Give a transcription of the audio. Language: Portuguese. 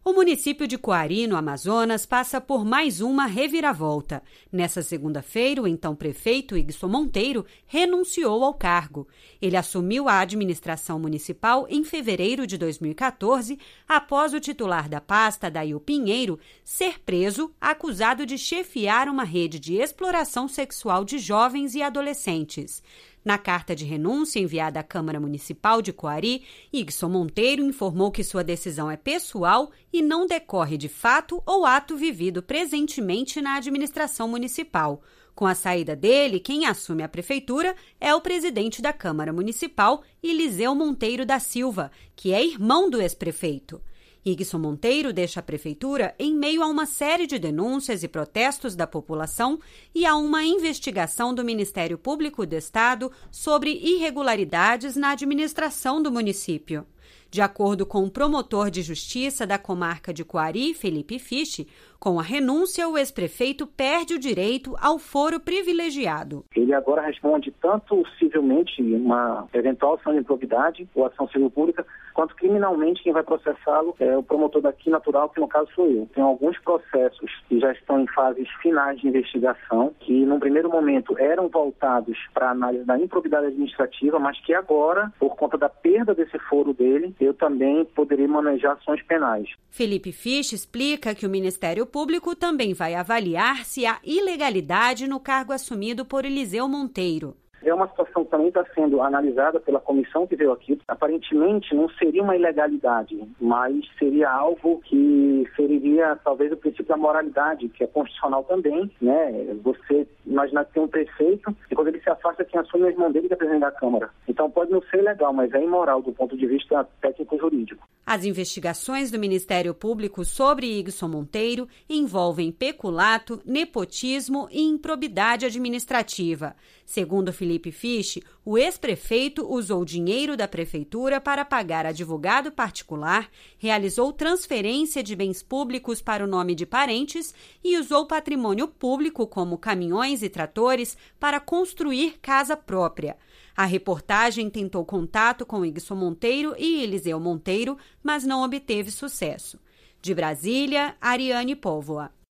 O município de Coari, no Amazonas, passa por mais uma reviravolta. Nessa segunda-feira, o então prefeito Igson Monteiro renunciou ao cargo. Ele assumiu a administração municipal em fevereiro de 2014, após o titular da pasta, Dail Pinheiro, ser preso, acusado de chefiar uma rede de exploração sexual de jovens e adolescentes. Na carta de renúncia enviada à Câmara Municipal de Coari, Igson Monteiro informou que sua decisão é pessoal e não decorre de fato ou ato vivido presentemente na administração municipal. Com a saída dele, quem assume a prefeitura é o presidente da Câmara Municipal, Eliseu Monteiro da Silva, que é irmão do ex-prefeito. Igson Monteiro deixa a prefeitura em meio a uma série de denúncias e protestos da população e a uma investigação do Ministério Público do Estado sobre irregularidades na administração do município. De acordo com o promotor de justiça da comarca de Coari, Felipe Fisch, com a renúncia, o ex-prefeito perde o direito ao foro privilegiado. Ele agora responde tanto civilmente uma eventual ação de improbidade ou ação civil pública, quanto criminalmente quem vai processá-lo é o promotor daqui natural, que no caso sou eu. Tem alguns processos que já estão em fases finais de investigação, que num primeiro momento eram voltados para a análise da improbidade administrativa, mas que agora, por conta da perda desse foro dele, eu também poderia manejar ações penais. Felipe Fisch explica que o Ministério Público também vai avaliar se há ilegalidade no cargo assumido por Eliseu Monteiro. É uma situação que também está sendo analisada pela comissão que veio aqui. Aparentemente não seria uma ilegalidade, mas seria algo que feriria talvez o princípio da moralidade, que é constitucional também, né? Você imaginar que tem um prefeito e quando ele se afasta, quem assume é o irmão dele, que é presidente da Câmara. Então pode não ser legal, mas é imoral do ponto de vista técnico-jurídico. As investigações do Ministério Público sobre Igson Monteiro envolvem peculato, nepotismo e improbidade administrativa. Segundo Felipe Fisch, o ex-prefeito usou dinheiro da prefeitura para pagar advogado particular, realizou transferência de bens públicos para o nome de parentes e usou patrimônio público, como caminhões e tratores, para construir casa própria. A reportagem tentou contato com Igson Monteiro e Eliseu Monteiro, mas não obteve sucesso. De Brasília, Ariane Póvoa.